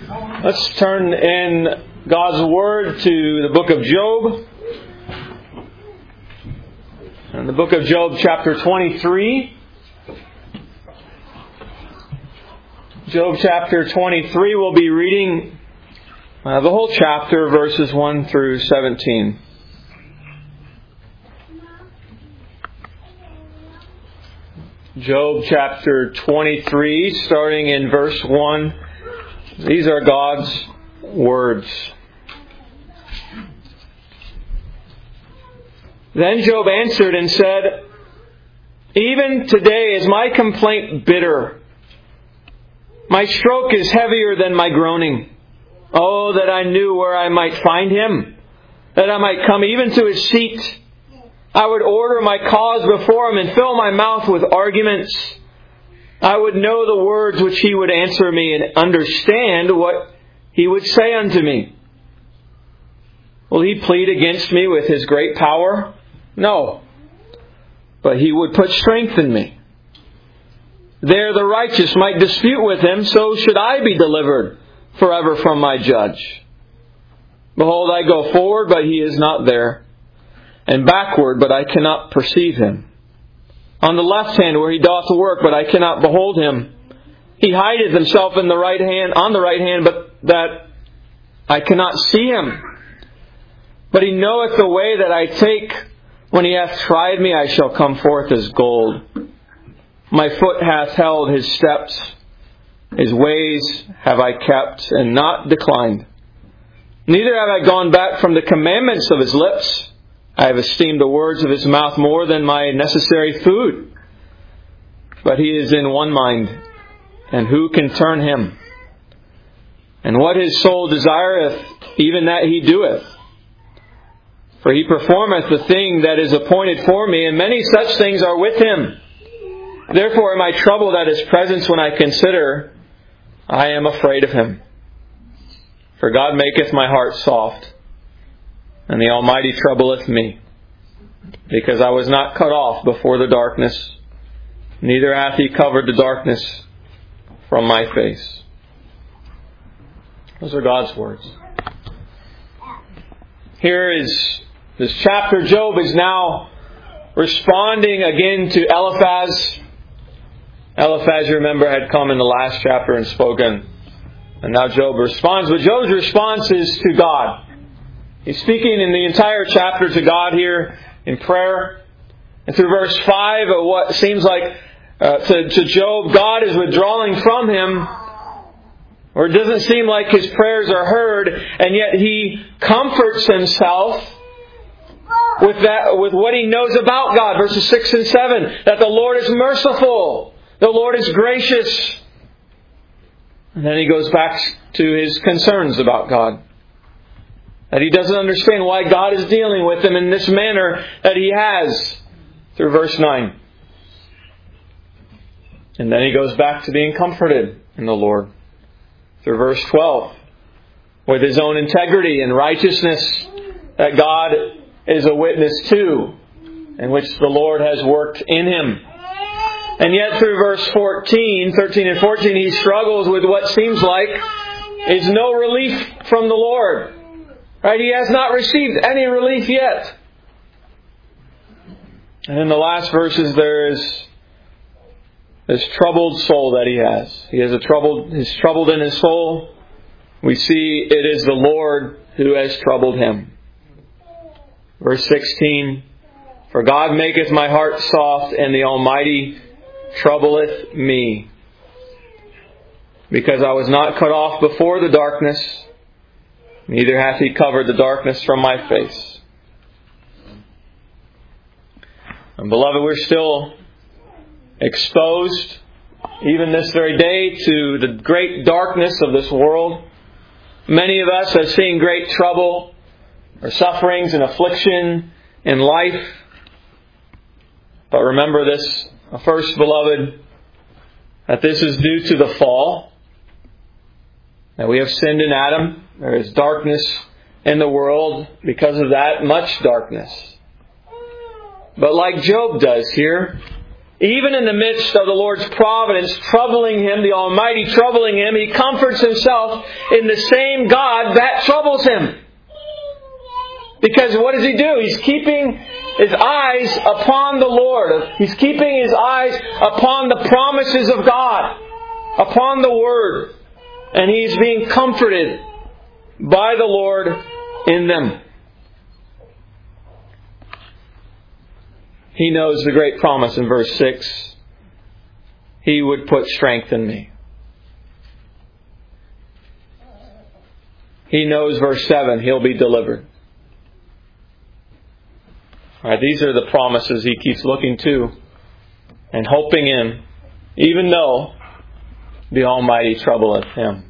Let's turn in God's Word to the book of Job. In the book of Job, chapter 23. Job chapter 23, we'll be reading the whole chapter, verses 1 through 17. Job chapter 23, starting in verse 1. These are God's words. Then Job answered and said, "Even today is my complaint bitter. My stroke is heavier than my groaning. Oh, that I knew where I might find him, that I might come even to his seat. I would order my cause before him and fill my mouth with arguments. I would know the words which he would answer me and understand what he would say unto me. Will he plead against me with his great power? No, but he would put strength in me. There the righteous might dispute with him, so should I be delivered forever from my judge. Behold, I go forward, but he is not there, and backward, but I cannot perceive him. On the left hand where he doth work, but I cannot behold him. He hideth himself on the right hand, but that I cannot see him. But he knoweth the way that I take. When he hath tried me, I shall come forth as gold. My foot hath held his steps. His ways have I kept and not declined. Neither have I gone back from the commandments of his lips. I have esteemed the words of his mouth more than my necessary food. But he is in one mind, and who can turn him? And what his soul desireth, even that he doeth. For he performeth the thing that is appointed for me, and many such things are with him. Therefore am I troubled at his presence when I consider, I am afraid of him. For God maketh my heart soft, and the Almighty troubleth me, because I was not cut off before the darkness, neither hath he covered the darkness from my face." Those are God's words. Here is this chapter. Job is now responding again to Eliphaz. Eliphaz, you remember, had come in the last chapter and spoken. And now Job responds. But Job's response is to God. He's speaking in the entire chapter to God here in prayer. And through verse 5, what seems like to Job, God is withdrawing from him. Or it doesn't seem like his prayers are heard. And yet he comforts himself with what he knows about God. Verses 6 and 7. That the Lord is merciful. The Lord is gracious. And then he goes back to his concerns about God. That he doesn't understand why God is dealing with him in this manner that he has. Through verse 9. And then he goes back to being comforted in the Lord. Through verse 12. With his own integrity and righteousness that God is a witness to, in which the Lord has worked in him. And yet through verse 13 and 14, he struggles with what seems like is no relief from the Lord. Right? He has not received any relief yet. And in the last verses there is this troubled soul that he has. He's troubled in his soul. We see it is the Lord who has troubled him. Verse 16, "For God maketh my heart soft, and the Almighty troubleth me. Because I was not cut off before the darkness, neither hath he covered the darkness from my face." And beloved, we're still exposed, even this very day, to the great darkness of this world. Many of us have seen great trouble or sufferings and affliction in life. But remember this first, beloved, that this is due to the fall. That we have sinned in Adam. There is darkness in the world. Because of that, much darkness. But like Job does here, even in the midst of the Lord's providence troubling him, the Almighty troubling him, he comforts himself in the same God that troubles him. Because what does he do? He's keeping his eyes upon the Lord. He's keeping his eyes upon the promises of God, upon the Word. And he's being comforted by the Lord in them. He knows the great promise in verse 6. He would put strength in me. He knows verse 7, he'll be delivered. All right, these are the promises he keeps looking to and hoping in, even though the Almighty troubleth him.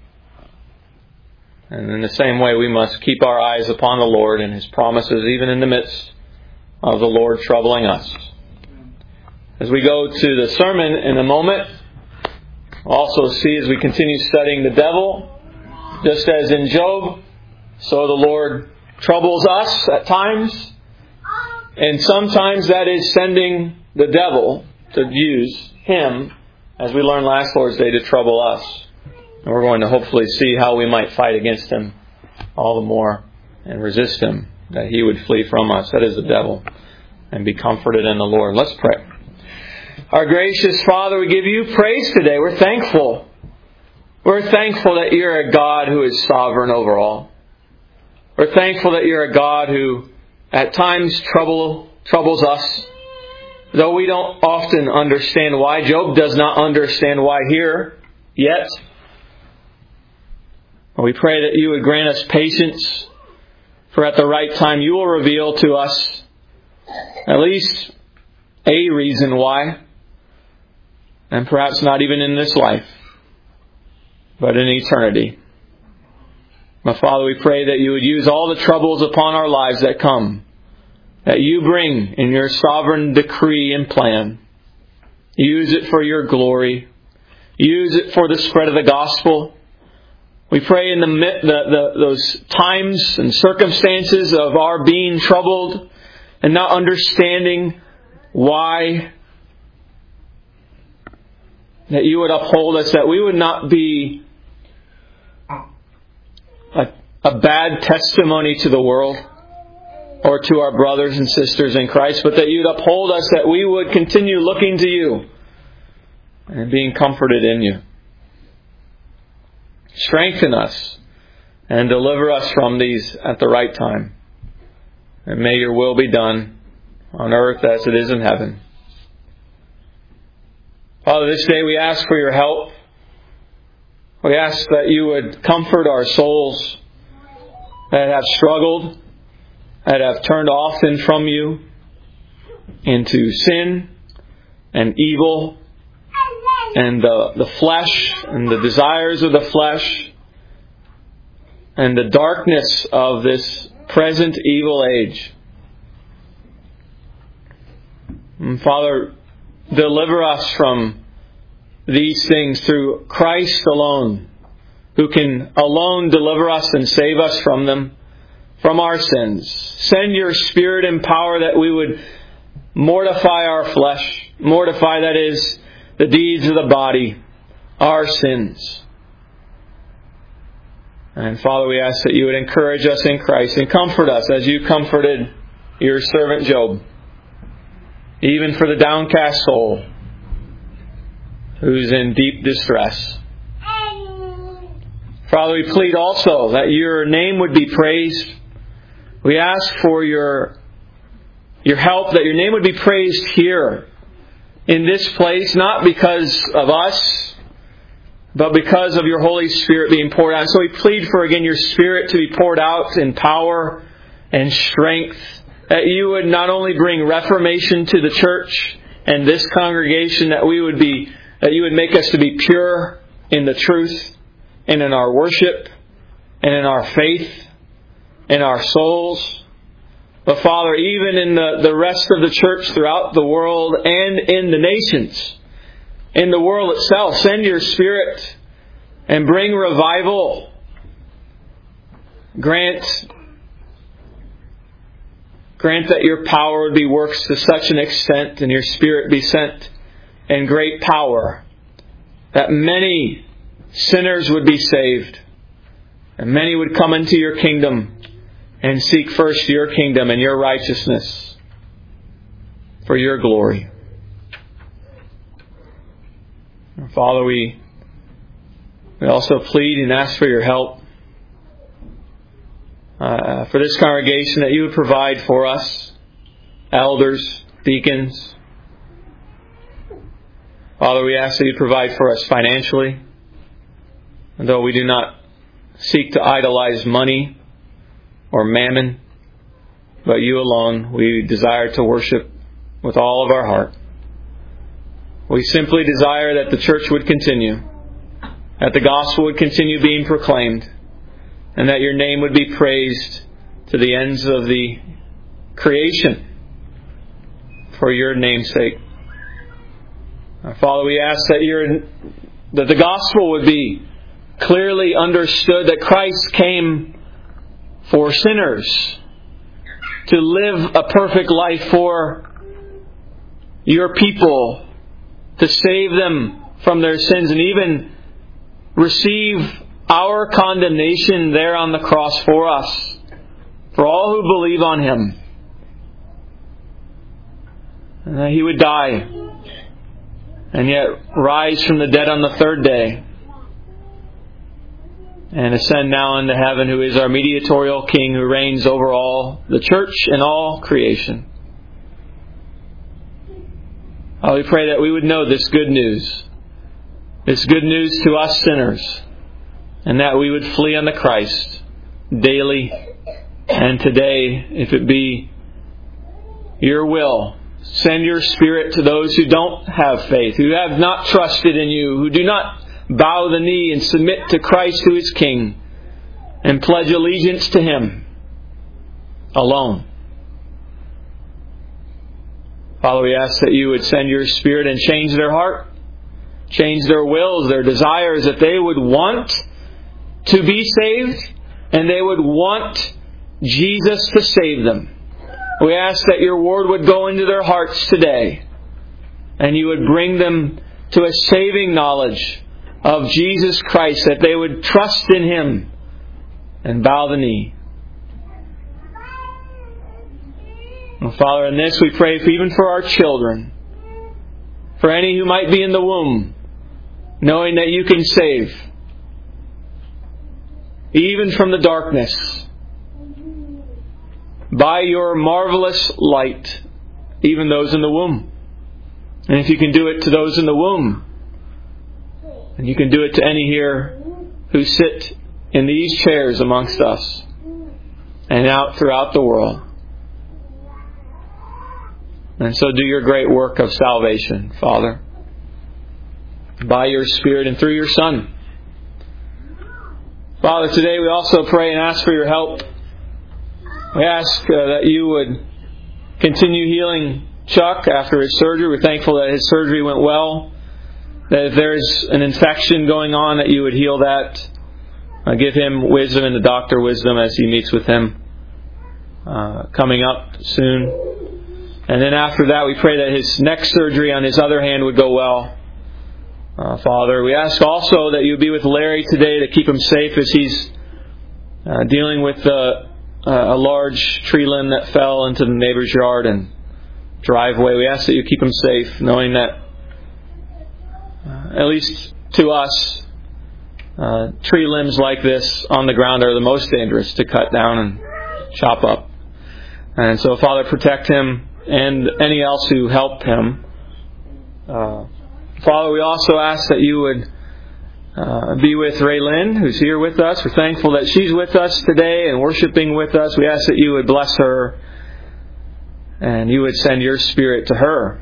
And in the same way, we must keep our eyes upon the Lord and His promises, even in the midst of the Lord troubling us. As we go to the sermon in a moment, we'll also see as we continue studying the devil, just as in Job, so the Lord troubles us at times. And sometimes that is sending the devil to use him, as we learned last Lord's Day, to trouble us. And we're going to hopefully see how we might fight against him all the more and resist him, that he would flee from us. That is the devil. And be comforted in the Lord. Let's pray. Our gracious Father, we give you praise today. We're thankful. We're thankful that you're a God who is sovereign over all. We're thankful that you're a God who at times troubles us. Though we don't often understand why. Job does not understand why here yet. We pray that you would grant us patience, for at the right time you will reveal to us at least a reason why, and perhaps not even in this life, but in eternity. My Father, we pray that you would use all the troubles upon our lives that come, that you bring in your sovereign decree and plan. Use it for your glory. Use it for the spread of the gospel. We pray in those times and circumstances of our being troubled and not understanding why, that you would uphold us, that we would not be a bad testimony to the world or to our brothers and sisters in Christ, but that you'd uphold us, that we would continue looking to you and being comforted in you. Strengthen us and deliver us from these at the right time. And may your will be done on earth as it is in heaven. Father, this day we ask for your help. We ask that you would comfort our souls that have struggled, that have turned often from you into sin and evil and the flesh and the desires of the flesh and the darkness of this present evil age. And Father, deliver us from these things through Christ alone, who can alone deliver us and save us from them, from our sins. Send your Spirit and power that we would mortify our flesh, mortify, that is, the deeds of the body, our sins. And Father, we ask that you would encourage us in Christ and comfort us as you comforted your servant Job, even for the downcast soul who's in deep distress. Father, we plead also that your name would be praised. We ask for your help, that your name would be praised here in this place, not because of us, but because of your Holy Spirit being poured out. So we plead for, again, your Spirit to be poured out in power and strength, that you would not only bring reformation to the church and this congregation, that you would make us to be pure in the truth and in our worship and in our faith, in our souls. But Father, even in the rest of the church throughout the world and in the nations, in the world itself, send your Spirit and bring revival. Grant Grant that your power would be worked to such an extent and your Spirit be sent in great power that many sinners would be saved and many would come into your kingdom and seek first your kingdom and your righteousness for your glory. Father, we also plead and ask for your help for this congregation, that you would provide for us, elders, deacons. Father, we ask that you provide for us financially. And though we do not seek to idolize money or mammon, but you alone, we desire to worship with all of our heart. We simply desire that the church would continue, that the gospel would continue being proclaimed, and that your name would be praised to the ends of the creation for your name's sake. Father, we ask that the gospel would be clearly understood, that Christ came for sinners, to live a perfect life for your people, to save them from their sins and even receive our condemnation there on the cross for us, for all who believe on Him. And that He would die and yet rise from the dead on the third day and ascend now into heaven, who is our mediatorial King, who reigns over all the church and all creation. We pray that we would know this good news to us sinners, and that we would flee unto Christ daily and today, if it be your will. Send your Spirit to those who don't have faith, who have not trusted in you, who do not bow the knee and submit to Christ who is King, and pledge allegiance to Him alone. Father, we ask that you would send your Spirit and change their heart, change their wills, their desires, that they would want to be saved, and they would want Jesus to save them. We ask that your word would go into their hearts today, and you would bring them to a saving knowledge of Jesus Christ, that they would trust in Him and bow the knee. And Father, in this we pray even for our children, for any who might be in the womb, knowing that you can save, even from the darkness, by your marvelous light, even those in the womb. And if you can do it to those in the womb, and you can do it to any here who sit in these chairs amongst us and out throughout the world. And so do your great work of salvation, Father, by your Spirit and through your Son. Father, today we also pray and ask for your help. We ask that you would continue healing Chuck after his surgery. We're thankful that his surgery went well. That if there's an infection going on, that you would heal that. Give him wisdom and the doctor wisdom as he meets with him coming up soon. And then after that, we pray that his next surgery on his other hand would go well. Father, we ask also that you be with Larry today to keep him safe as he's dealing with a large tree limb that fell into the neighbor's yard and driveway. We ask that you keep him safe, knowing that, at least to us, tree limbs like this on the ground are the most dangerous to cut down and chop up. And so, Father, protect him and any else who helped him. Father, we also ask that you would be with Raylyn, who's here with us. We're thankful that she's with us today and worshiping with us. We ask that you would bless her and you would send your Spirit to her.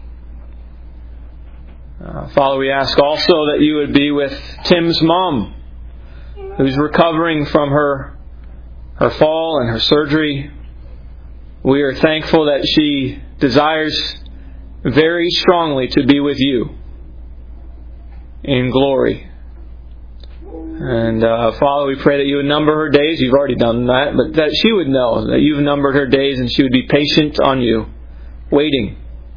Father, we ask also that you would be with Tim's mom, who's recovering from her fall and her surgery. We are thankful that she desires very strongly to be with you in glory. And Father, we pray that you would number her days. You've already done that, but that she would know that you've numbered her days and she would be patient on you, waiting.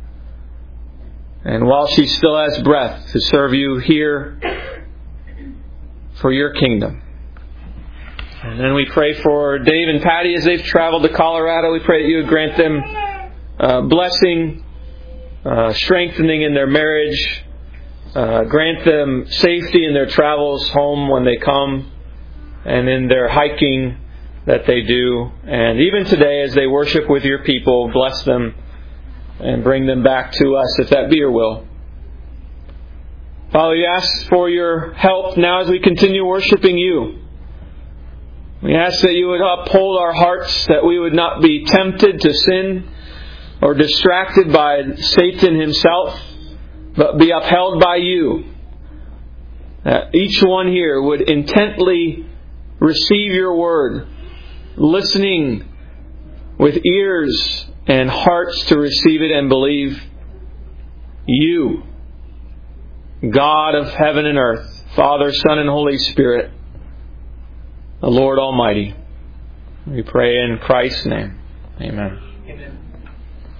And while she still has breath, to serve you here for your kingdom. And then we pray for Dave and Patty as they've traveled to Colorado. We pray that you would grant them blessing, strengthening in their marriage. Grant them safety in their travels home when they come and in their hiking that they do. And even today as they worship with your people, bless them and bring them back to us if that be your will. Father, we ask for your help now as we continue worshiping you. We ask that you would uphold our hearts, that we would not be tempted to sin or distracted by Satan himself, but be upheld by you. That each one here would intently receive your word, listening with ears and hearts to receive it and believe you, God of heaven and earth, Father, Son, and Holy Spirit, the Lord Almighty. We pray in Christ's name. Amen. Amen.